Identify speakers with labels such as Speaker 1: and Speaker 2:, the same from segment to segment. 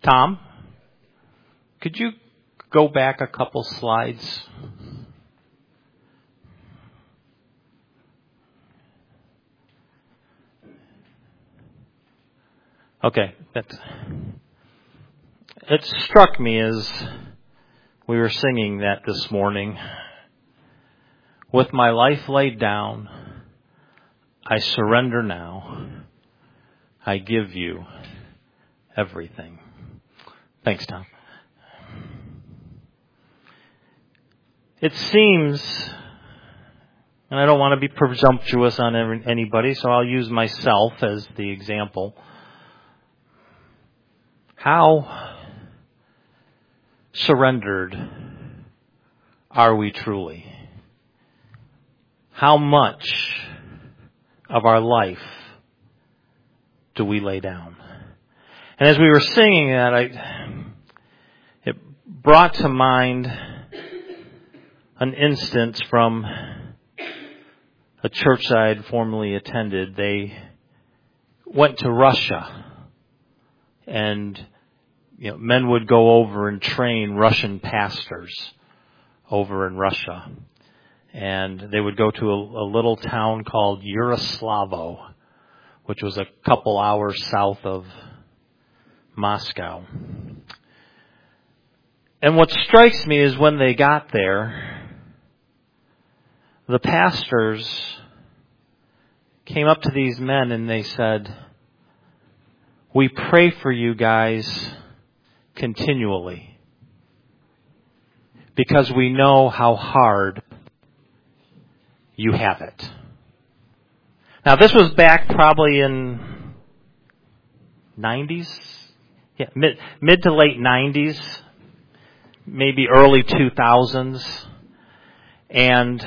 Speaker 1: Tom, could you go back a couple slides? Okay, it struck me as we were singing that this morning. With my life laid down, I surrender now. I give you everything. Thanks, Tom. It seems, and I don't want to be presumptuous on anybody, so I'll use myself as the example. How surrendered are we truly? How much of our life do we lay down? And as we were singing that, it brought to mind an instance from a church I had formerly attended. They went to Russia, and men would go over and train Russian pastors over in Russia. And they would go to a little town called Yaroslavl, which was a couple hours south of Moscow. And what strikes me is when they got there, the pastors came up to these men and they said, "We pray for you guys continually because we know how hard you have it." Now, this was back probably in 90s, mid to late 90s, maybe early 2000s, and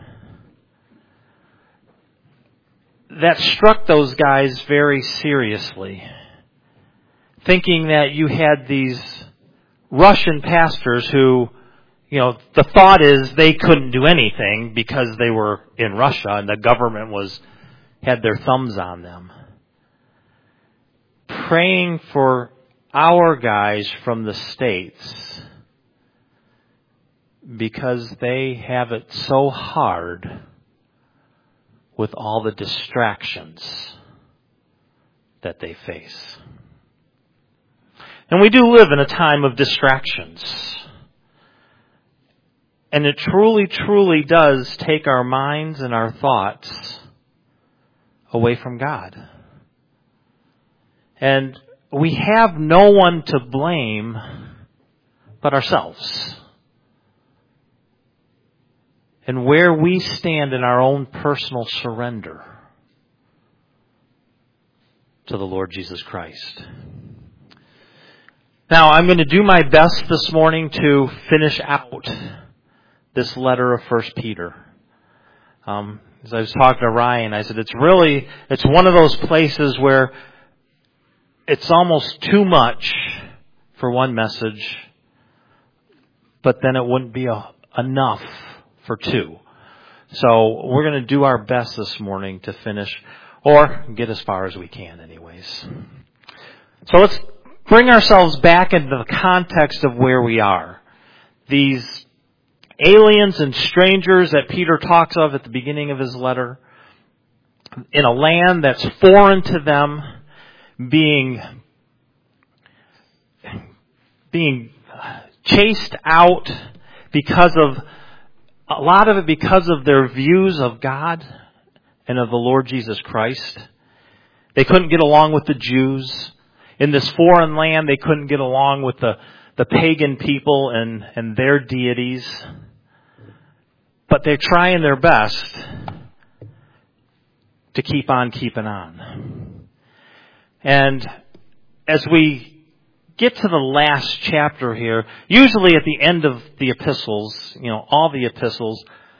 Speaker 1: that struck those guys very seriously, thinking that you had these Russian pastors who, the thought is they couldn't do anything because they were in Russia and the government had their thumbs on them. Praying for our guys from the States because they have it so hard with all the distractions that they face. And we do live in a time of distractions. And it truly, truly does take our minds and our thoughts away from God. And we have no one to blame but ourselves. And where we stand in our own personal surrender to the Lord Jesus Christ. Now, I'm going to do my best this morning to finish out this letter of 1 Peter. As I was talking to Ryan, I said it's one of those places where it's almost too much for one message, but then it wouldn't be enough for two. So we're going to do our best this morning to finish, or get as far as we can anyways. So let's bring ourselves back into the context of where we are. These aliens and strangers that Peter talks of at the beginning of his letter, in a land that's foreign to them, being chased out because of a lot of it because of their views of God and of the Lord Jesus Christ. They couldn't get along with the Jews. In this foreign land, they couldn't get along with the pagan people and their deities. But they're trying their best to keep on keeping on. And as we get to the last chapter here, usually at the end of the epistles, all the epistles,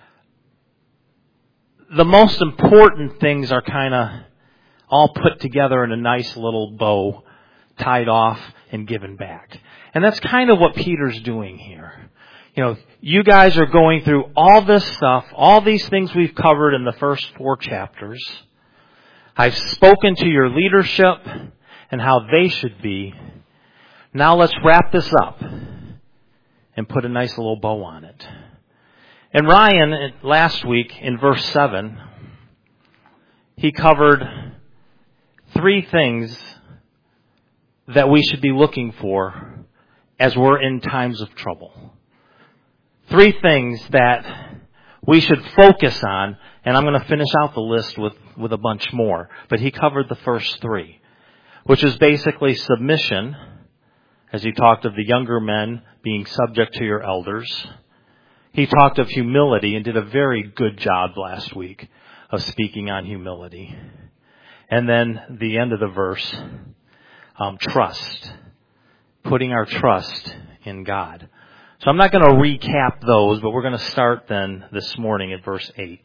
Speaker 1: the most important things are kind of all put together in a nice little bow, tied off and given back. And that's kind of what Peter's doing here. You guys are going through all this stuff, all these things we've covered in the first 4 chapters. I've spoken to your leadership and how they should be. Now let's wrap this up and put a nice little bow on it. And Ryan, last week in verse 7, he covered 3 things that we should be looking for as we're in times of trouble. 3 things that we should focus on, and I'm going to finish out the list with a bunch more. But he covered the first 3, which is basically submission, as he talked of the younger men being subject to your elders. He talked of humility and did a very good job last week of speaking on humility. And then the end of the verse, trust. Putting our trust in God. So I'm not going to recap those, but we're going to start then this morning at verse 8.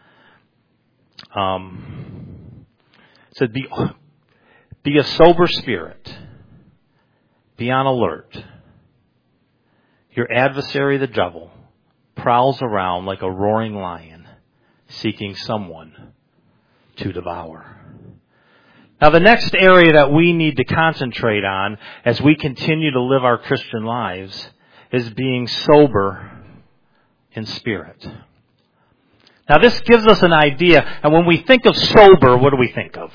Speaker 1: It said, be a sober spirit. Be on alert. Your adversary, the devil, prowls around like a roaring lion, seeking someone to devour. Now, the next area that we need to concentrate on as we continue to live our Christian lives is being sober in spirit. Now, this gives us an idea, and when we think of sober, what do we think of?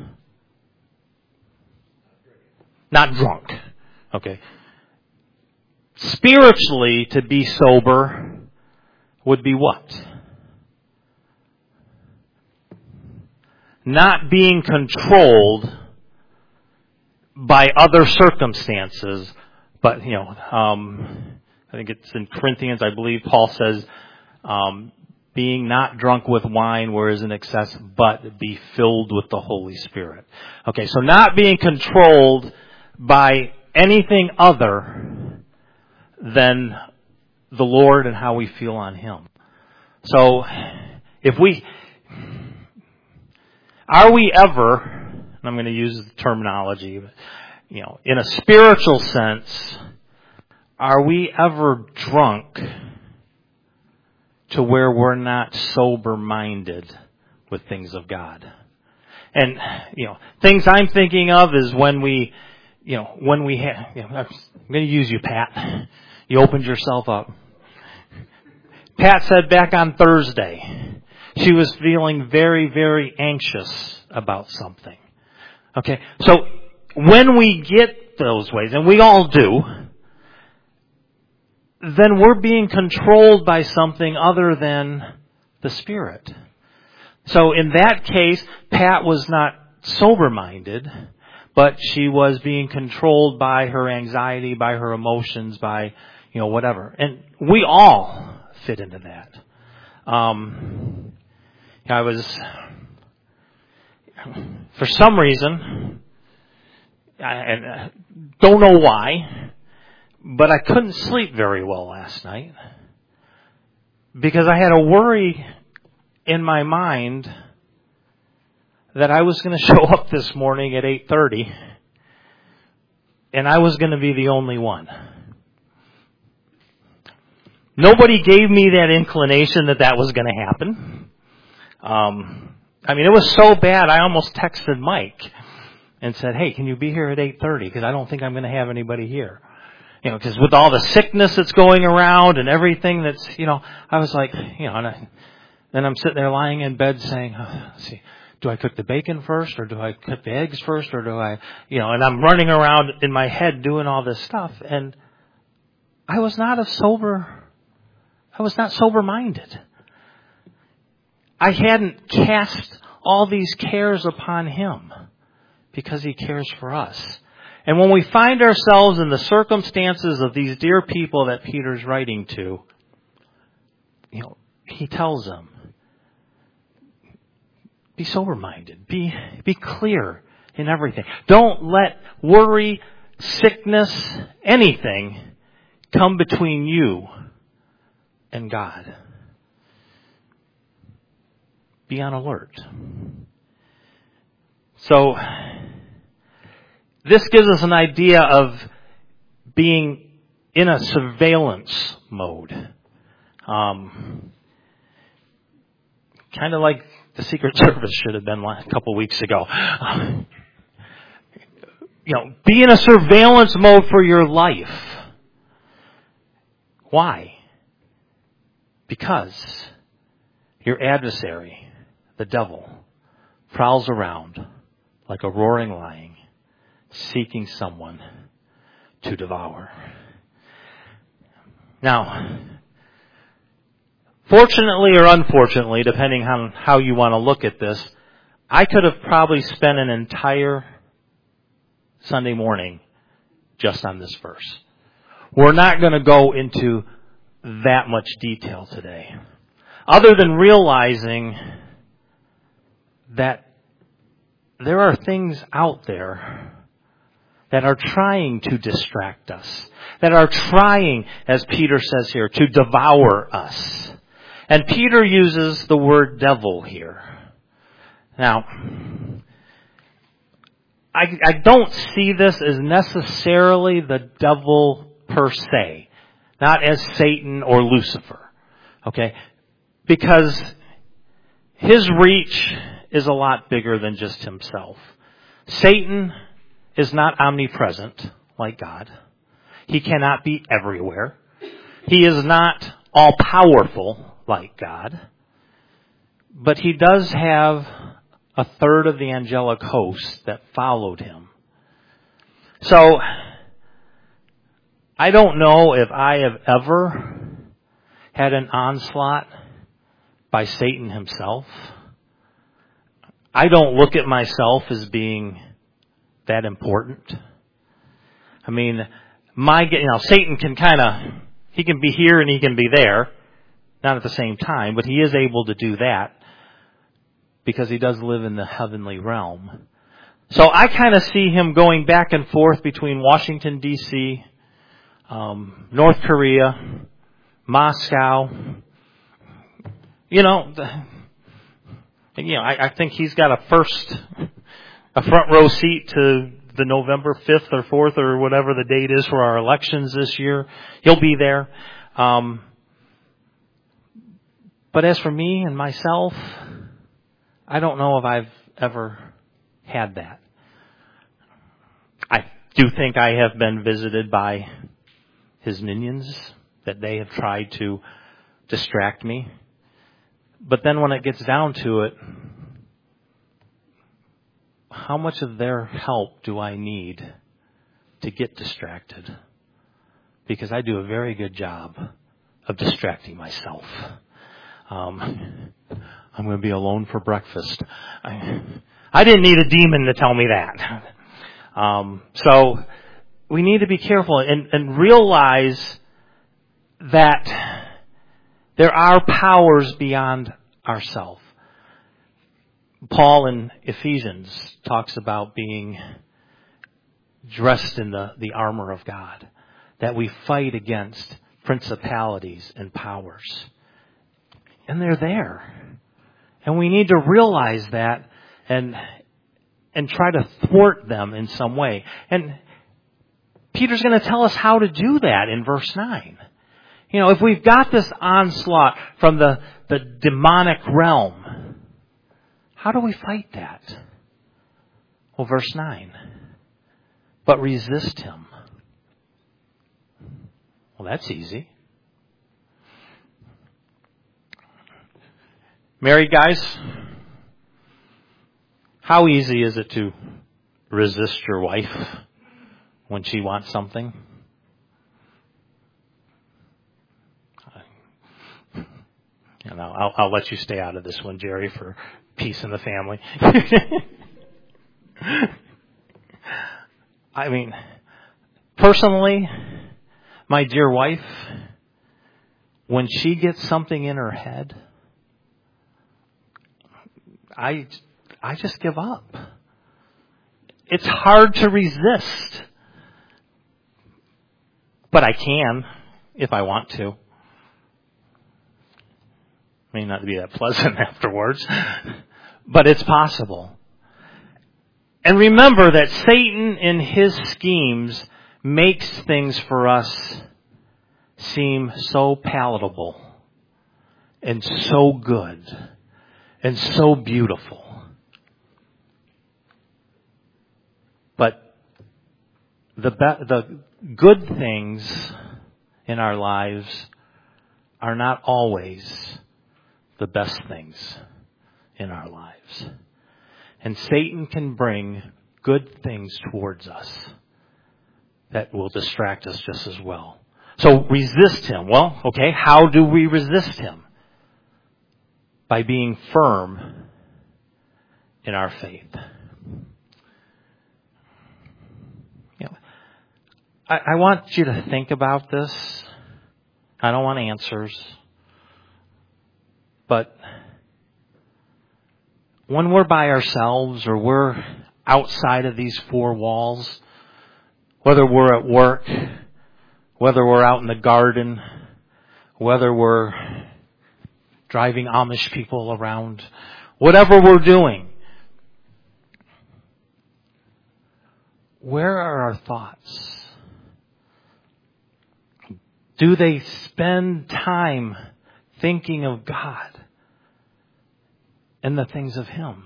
Speaker 1: Not drunk. Okay. Spiritually, to be sober would be what? Not being controlled by other circumstances, but, I think it's in Corinthians, I believe Paul says, being not drunk with wine where is in excess, but be filled with the Holy Spirit. Okay, so not being controlled by anything other than the Lord and how we feel on Him. So, are we ever, and I'm going to use the terminology, but, in a spiritual sense, are we ever drunk to where we're not sober-minded with things of God? And, things I'm thinking of is when we have, I'm going to use you, Pat. You opened yourself up. Pat said back on Thursday, she was feeling very, very anxious about something. Okay, so when we get those ways, and we all do, then we're being controlled by something other than the Spirit. So in that case, Pat was not sober-minded, but she was being controlled by her anxiety, by her emotions, by, whatever. And we all fit into that. I was, for some reason, I don't know why, but I couldn't sleep very well last night because I had a worry in my mind that I was going to show up this morning at 8:30 and I was going to be the only one. Nobody gave me that inclination that was going to happen. It was so bad I almost texted Mike and said, hey, can you be here at 8:30? Because I don't think I'm going to have anybody here. Because with all the sickness that's going around and everything that's, I was like, and then I'm sitting there lying in bed saying, let's see, do I cook the bacon first or do I cook the eggs first or do I, and I'm running around in my head doing all this stuff. And I was not sober-minded. I hadn't cast all these cares upon Him because He cares for us. And when we find ourselves in the circumstances of these dear people that Peter's writing to, he tells them, be sober-minded. Be clear in everything. Don't let worry, sickness, anything come between you and God. Be on alert. So, this gives us an idea of being in a surveillance mode. Kind of like the Secret Service should have been a couple weeks ago. be in a surveillance mode for your life. Why? Because your adversary, the devil, prowls around like a roaring lion, seeking someone to devour. Now, fortunately or unfortunately, depending on how you want to look at this, I could have probably spent an entire Sunday morning just on this verse. We're not going to go into that much detail today, other than realizing that there are things out there that are trying to distract us, that are trying, as Peter says here, to devour us. And Peter uses the word devil here. Now, I don't see this as necessarily the devil per se, not as Satan or Lucifer, okay? Because his reach is a lot bigger than just himself. Satan is not omnipresent like God. He cannot be everywhere. He is not all-powerful like God. But he does have a third of the angelic host that followed him. So, I don't know if I have ever had an onslaught by Satan himself. I don't look at myself as being that important. I mean, Satan can he can be here and he can be there, not at the same time, but he is able to do that because he does live in the heavenly realm. So I kind of see him going back and forth between Washington, D.C., North Korea, Moscow. I think he's got a front row seat to the November 5th or 4th or whatever the date is for our elections this year. He'll be there. But as for me and myself, I don't know if I've ever had that. I do think I have been visited by his minions, that they have tried to distract me. But then when it gets down to it, how much of their help do I need to get distracted? Because I do a very good job of distracting myself. I'm going to be alone for breakfast. I didn't need a demon to tell me that. So we need to be careful and realize that there are powers beyond ourselves. Paul in Ephesians talks about being dressed in the armor of God, that we fight against principalities and powers. And they're there. And we need to realize that and try to thwart them in some way. And Peter's going to tell us how to do that in verse 9. If we've got this onslaught from the demonic realm, how do we fight that? Well, verse 9. But resist him. Well, that's easy. Married guys, how easy is it to resist your wife when she wants something? I'll let you stay out of this one, Jerry, for peace in the family. I mean, personally, my dear wife, when she gets something in her head, I just give up. It's hard to resist. But I can, if I want to. May not be that pleasant afterwards, but it's possible. And remember that Satan in his schemes makes things for us seem so palatable and so good and so beautiful. But the good things in our lives are not always the best things in our lives. And Satan can bring good things towards us that will distract us just as well. So resist him. Well, okay, how do we resist him? By being firm in our faith. You know, I want you to think about this. I don't want answers. But when we're by ourselves or we're outside of these four walls, whether we're at work, whether we're out in the garden, whether we're driving Amish people around, whatever we're doing, where are our thoughts? Do they spend time thinking of God and the things of Him?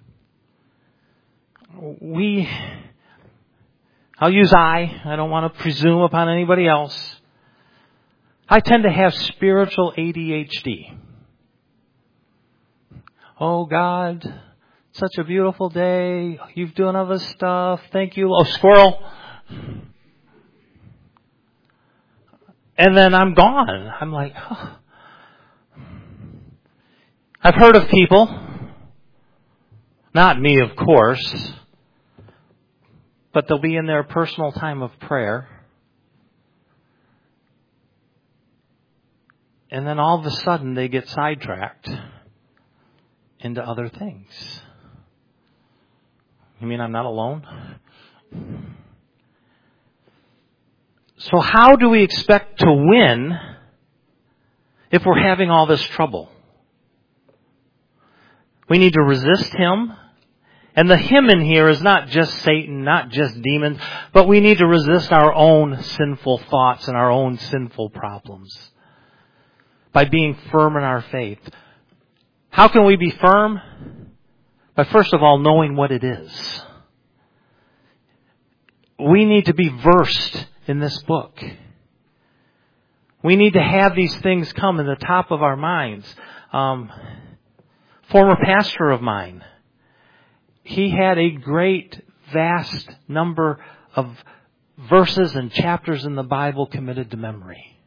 Speaker 1: I'll use I don't want to presume upon anybody else. I tend to have spiritual ADHD. Oh God, such a beautiful day. You've done all this stuff. Thank you. Oh, squirrel. And then I'm gone. I'm like, oh. I've heard of people, not me of course, but they'll be in their personal time of prayer. And then all of a sudden they get sidetracked into other things. You mean I'm not alone? So how do we expect to win if we're having all this trouble? We need to resist him. And the him in here is not just Satan, not just demons, but we need to resist our own sinful thoughts and our own sinful problems by being firm in our faith. How can we be firm? By first of all knowing what it is. We need to be versed in this book. We need to have these things come in the top of our minds. Former pastor of mine, he had a great, vast number of verses and chapters in the Bible committed to memory.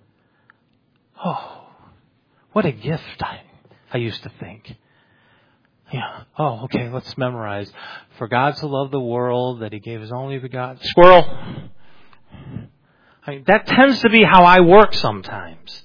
Speaker 1: Oh, what a gift, I used to think. Yeah. Oh, okay, let's memorize. For God so loved the world that He gave His only begotten... Squirrel! That tends to be how I work sometimes.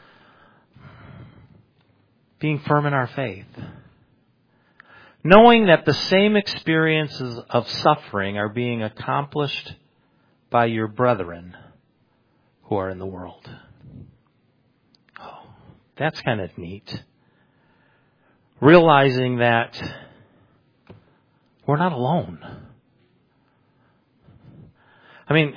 Speaker 1: Being firm in our faith. Knowing that the same experiences of suffering are being accomplished by your brethren who are in the world. Oh, that's kind of neat. Realizing that we're not alone. I mean,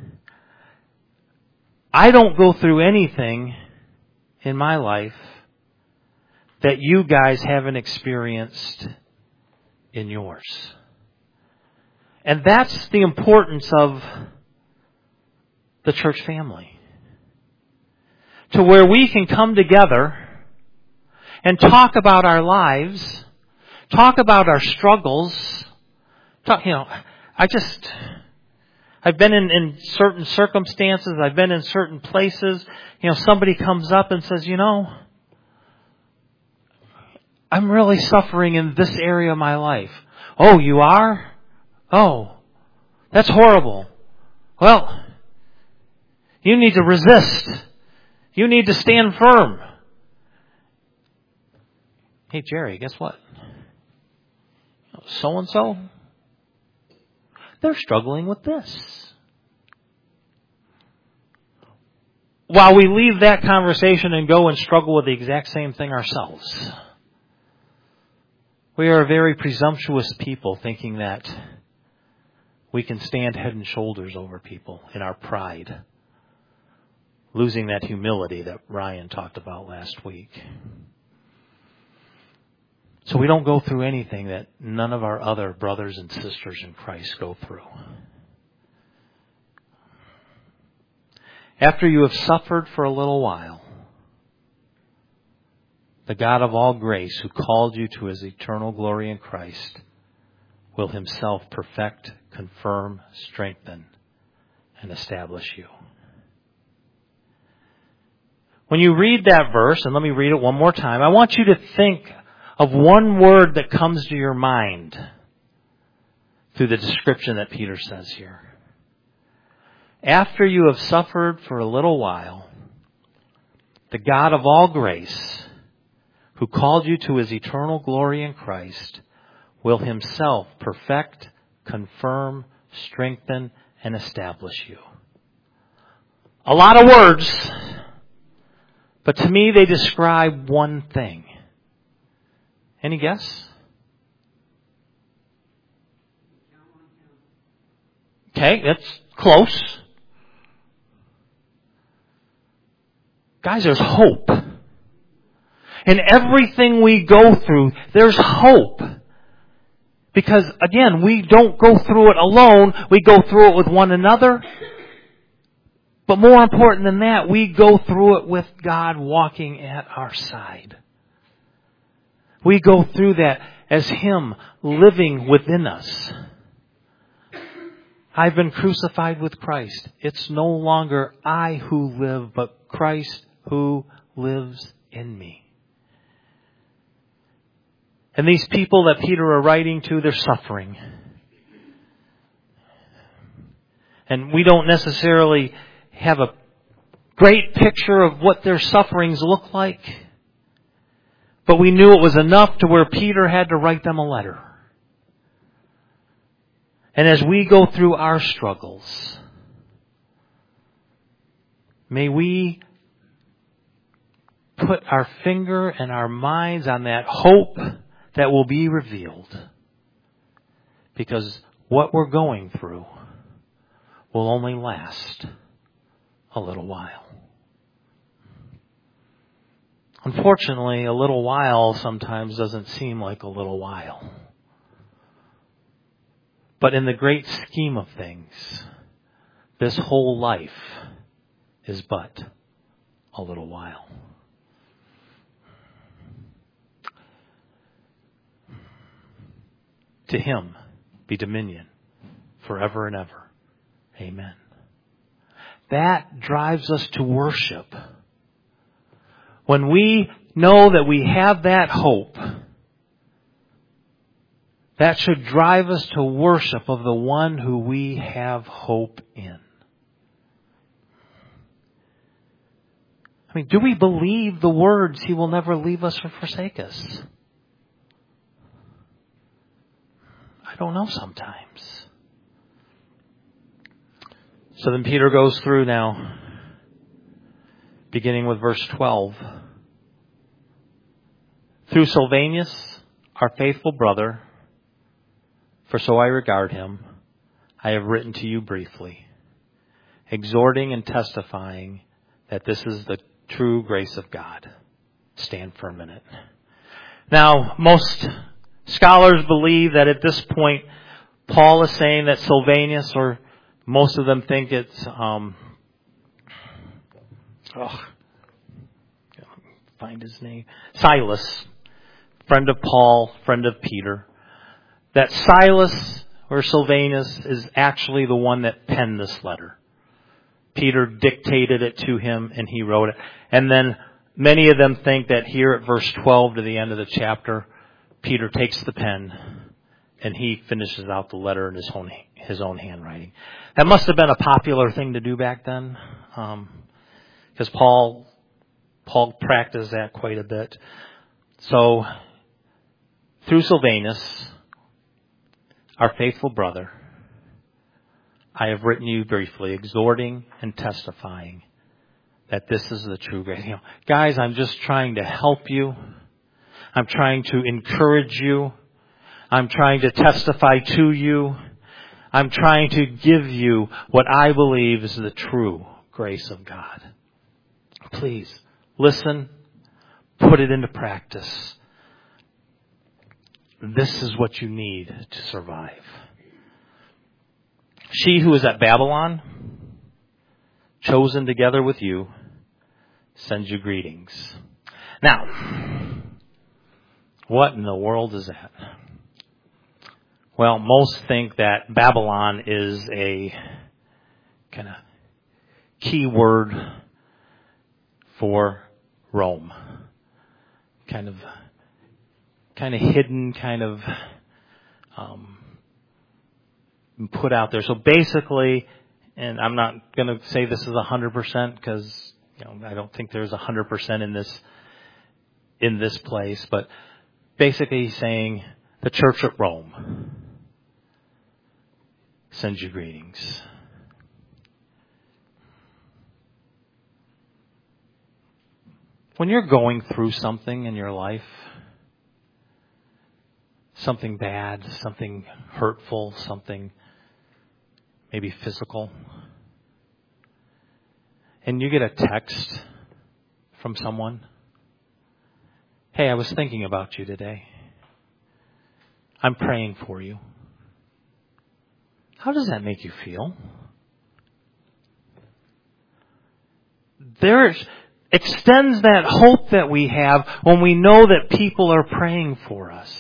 Speaker 1: I don't go through anything in my life that you guys haven't experienced in yours. And that's the importance of the church family. To where we can come together and talk about our lives, talk about our struggles. I've been in certain circumstances, I've been in certain places. Somebody comes up and says, I'm really suffering in this area of my life. Oh, you are? Oh, that's horrible. Well, you need to resist. You need to stand firm. Hey, Jerry, guess what? So-and-so, they're struggling with this. While we leave that conversation and go and struggle with the exact same thing ourselves. We are a very presumptuous people thinking that we can stand head and shoulders over people in our pride. Losing that humility that Ryan talked about last week. So we don't go through anything that none of our other brothers and sisters in Christ go through. After you have suffered for a little while, the God of all grace, who called you to His eternal glory in Christ, will Himself perfect, confirm, strengthen, and establish you. When you read that verse, and let me read it one more time, I want you to think of one word that comes to your mind through the description that Peter says here. After you have suffered for a little while, the God of all grace, who called you to His eternal glory in Christ, will Himself perfect, confirm, strengthen, and establish you. A lot of words, but to me they describe one thing. Any guess? Okay, that's close. Guys, there's hope. In everything we go through, there's hope. Because, again, we don't go through it alone. We go through it with one another. But more important than that, we go through it with God walking at our side. We go through that as Him living within us. I've been crucified with Christ. It's no longer I who live, but Christ who lives in me. And these people that Peter are writing to, they're suffering. And we don't necessarily have a great picture of what their sufferings look like. But we knew it was enough to where Peter had to write them a letter. And as we go through our struggles, may we put our finger and our minds on that hope that will be revealed. Because what we're going through will only last a little while. Unfortunately, a little while sometimes doesn't seem like a little while. But in the great scheme of things, this whole life is but a little while. To Him be dominion forever and ever. Amen. That drives us to worship. When we know that we have that hope, that should drive us to worship of the one who we have hope in. I mean, do we believe the words, He will never leave us or forsake us? I don't know sometimes. So then Peter goes through now, beginning with verse 12. Through Silvanus, our faithful brother, for so I regard him, I have written to you briefly, exhorting and testifying that this is the true grace of God. Stand for a minute. Now, most scholars believe that at this point, Paul is saying that Silvanus, or most of them think it's, find his name, Silas, friend of Paul, friend of Peter. That Silas or Silvanus is actually the one that penned this letter. Peter dictated it to him and he wrote it. And then many of them think that here at verse 12 to the end of the chapter, Peter takes the pen and he finishes out the letter in his own handwriting. That must have been a popular thing to do back then, because Paul practiced that quite a bit. So, through Silvanus, our faithful brother, I have written you briefly, exhorting and testifying that this is the true grace. Guys, I'm just trying to help you. I'm trying to encourage you. I'm trying to testify to you. I'm trying to give you what I believe is the true grace of God. Please, listen, put it into practice. This is what you need to survive. She who is at Babylon, chosen together with you, sends you greetings. Now, what in the world is that? Well, most think that Babylon is a kind of key word for Rome. Kind of hidden, put out there. So basically, and I'm not going to say this is 100% because I don't think there's 100% in this place, but basically he's saying the church at Rome sends you greetings. When you're going through something in your life, something bad, something hurtful, something maybe physical, and you get a text from someone, hey, I was thinking about you today. I'm praying for you. How does that make you feel? There extends that hope that we have when we know that people are praying for us.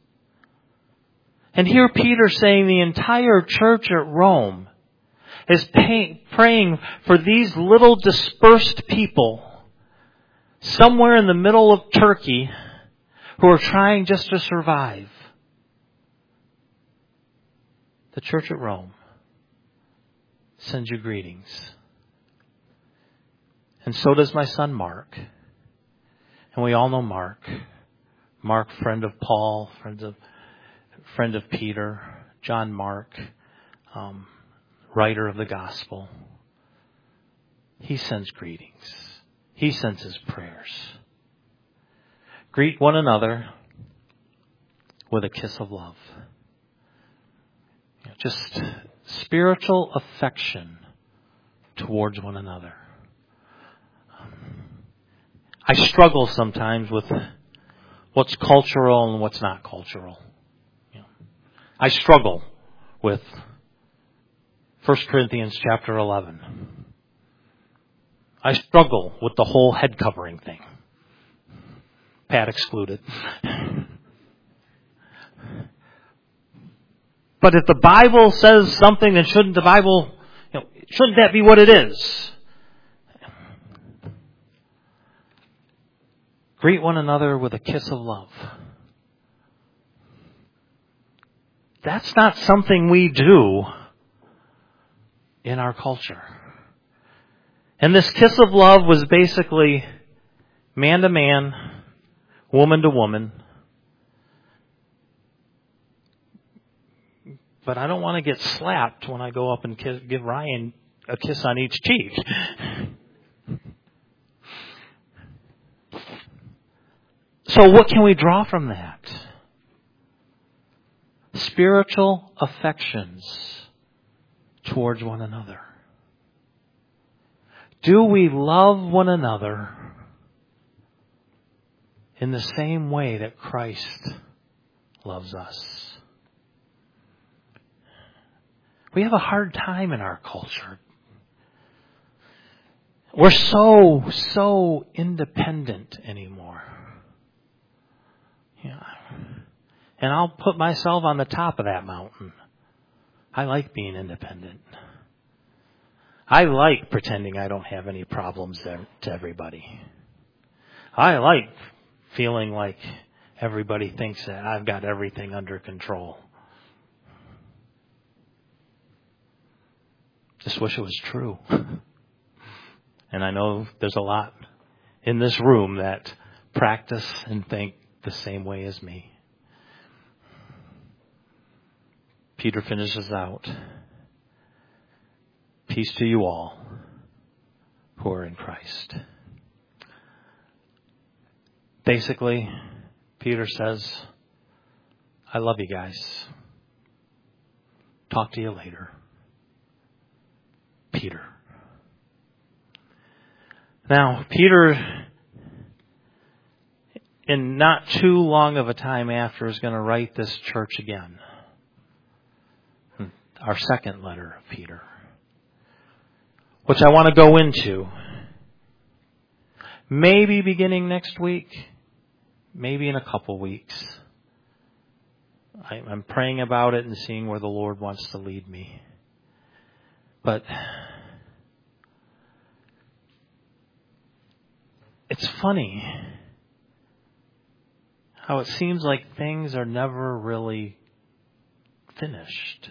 Speaker 1: And here Peter's saying the entire church at Rome is praying for these little dispersed people somewhere in the middle of Turkey who are trying just to survive. The church at Rome sends you greetings. And so does my son Mark. And we all know Mark. Mark, friend of Paul, friend of Peter, John Mark, writer of the gospel. He sends greetings. He sends his prayers. Greet one another with a kiss of love. Just spiritual affection towards one another. I struggle sometimes with what's cultural and what's not cultural. I struggle with 1 Corinthians chapter 11. I struggle with the whole head covering thing. Pat excluded. But if the Bible says something, then shouldn't the Bible, shouldn't that be what it is? Greet one another with a kiss of love. That's not something we do in our culture. And this kiss of love was basically man to man, woman to woman. But I don't want to get slapped when I go up and give Ryan a kiss on each cheek. So what can we draw from that? Spiritual affections towards one another. Do we love one another in the same way that Christ loves us? We have a hard time in our culture. We're so independent anymore. Yeah. And I'll put myself on the top of that mountain. I like being independent. I like pretending I don't have any problems to everybody. I like feeling like everybody thinks that I've got everything under control. Just wish it was true. And I know there's a lot in this room that practice and think the same way as me. Peter finishes out. Peace to you all who are in Christ. Basically, Peter says, I love you guys. Talk to you later. Peter. Now, Peter, in not too long of a time after, is going to write this church again. Our second letter of Peter. which I want to go into. Maybe beginning next week, maybe in a couple weeks. I'm praying about it and seeing where the Lord wants to lead me. But it's funny how it seems like things are never really finished.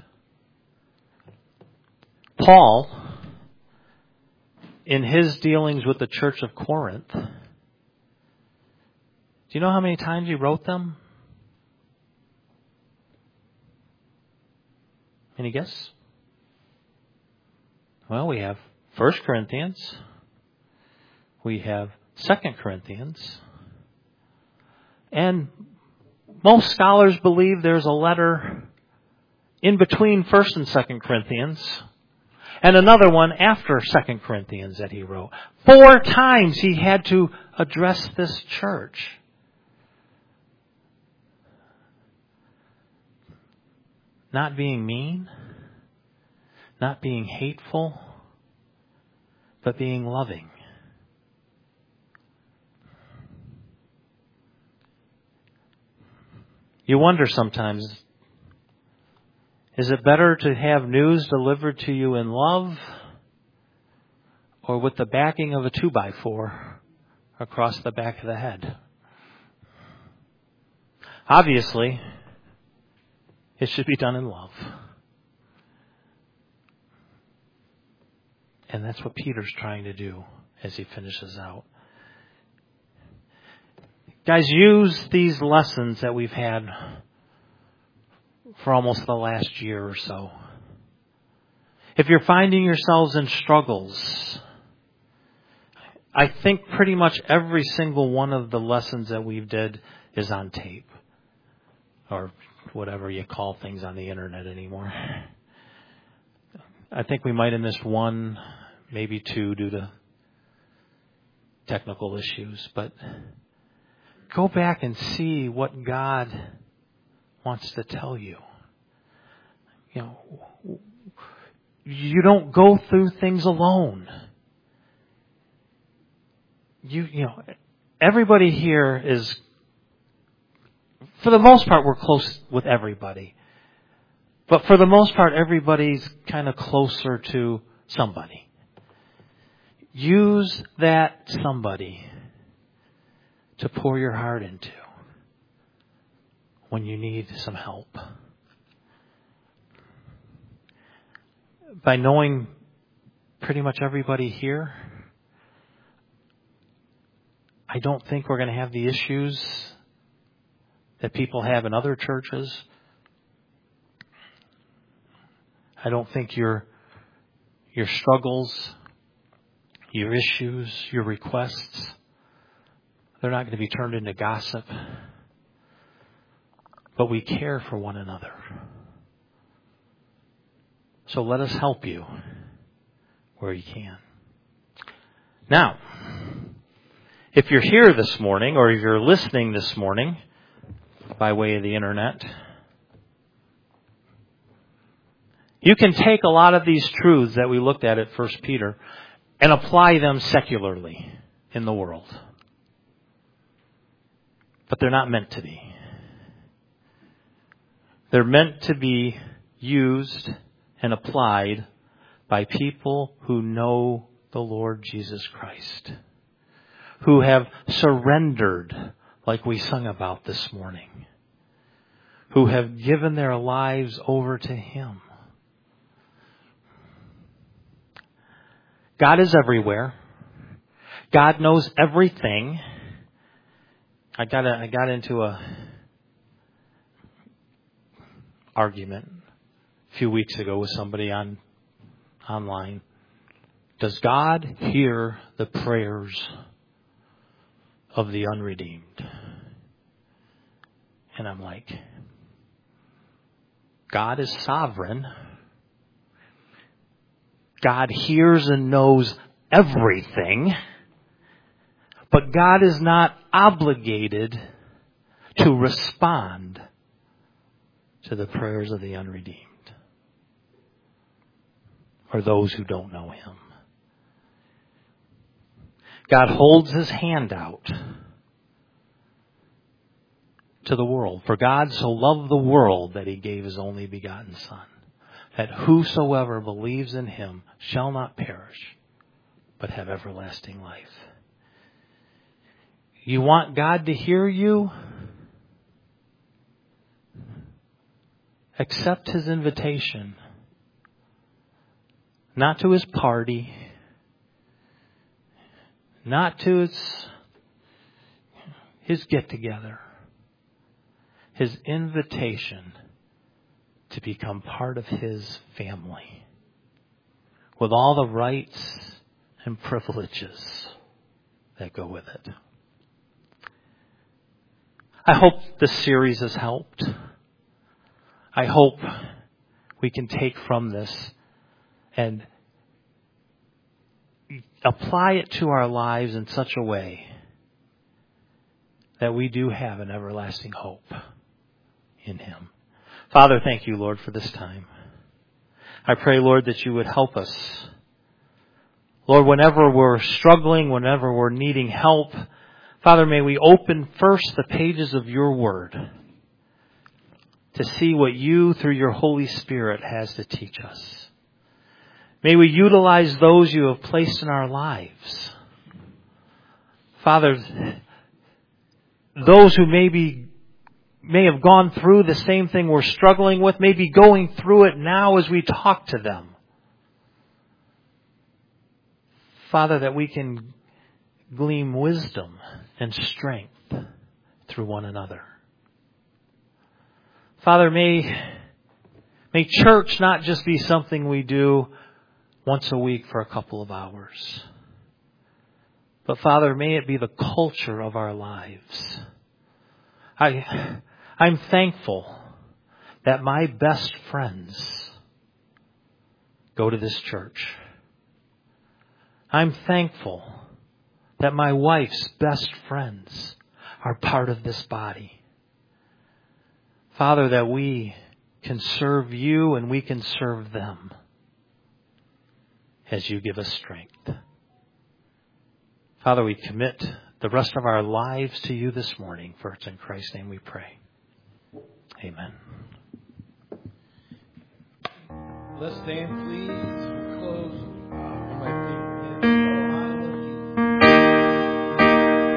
Speaker 1: Paul, in his dealings with the church of Corinth, do you know how many times he wrote them? Any guess? Well, we have 1 Corinthians. We have 2 Corinthians. And most scholars believe there's a letter in between 1 and 2 Corinthians and another one after 2 Corinthians that he wrote. 4 times he had to address this church. Not being mean, not being hateful, but being loving. You wonder sometimes, is it better to have news delivered to you in love or with the backing of a 2x4 across the back of the head? Obviously, it should be done in love. And that's what Peter's trying to do as he finishes out. Guys, use these lessons that we've had for almost the last year or so. If you're finding yourselves in struggles, I think pretty much every single one of the lessons that we've did is on tape. Or whatever you call things on the internet anymore. I think we might have missed 1, maybe 2 due to technical issues. But go back and see what God wants to tell you. You know, you don't go through things alone. You know, everybody here is, for the most part, we're close with everybody. But for the most part, everybody's kind of closer to somebody. Use that somebody to pour your heart into when you need some help. By knowing pretty much everybody here, I don't think we're going to have the issues that people have in other churches. I don't think your struggles, your issues, your requests, they're not going to be turned into gossip. But we care for one another. So let us help you where you can. Now, if you're here this morning or if you're listening this morning by way of the internet, you can take a lot of these truths that we looked at 1 Peter and apply them secularly in the world. But they're not meant to be. They're meant to be used and applied by people who know the Lord Jesus Christ, who have surrendered like we sung about this morning, who have given their lives over to Him. God is everywhere. God knows everything. I got into a argument a few weeks ago with somebody online. Does God hear the prayers of the unredeemed? And I'm like, God is sovereign. God hears and knows everything. But God is not obligated to respond to the prayers of the unredeemed or those who don't know Him. God holds His hand out to the world. For God so loved the world that He gave His only begotten Son, that whosoever believes in Him shall not perish, but have everlasting life. You want God to hear you? Accept His invitation. Not to His party, not to His get-together. His invitation to become part of His family with all the rights and privileges that go with it. I hope this series has helped. I hope we can take from this and apply it to our lives in such a way that we do have an everlasting hope in Him. Father, thank you, Lord, for this time. I pray, Lord, that you would help us. Lord, whenever we're struggling, whenever we're needing help, Father, may we open first the pages of your word to see what you, through your Holy Spirit, has to teach us. May we utilize those you have placed in our lives. Father, those who may have gone through the same thing we're struggling with, may be going through it now as we talk to them. Father, that we can glean wisdom and strength through one another. Father, may church not just be something we do once a week for a couple of hours. But Father, may it be the culture of our lives. I'm thankful that my best friends go to this church. I'm thankful that my wife's best friends are part of this body. Father, that we can serve you and we can serve them as you give us strength. Father, we commit the rest of our lives to you this morning. For it's in Christ's name we pray. Amen.
Speaker 2: Let's stand, please.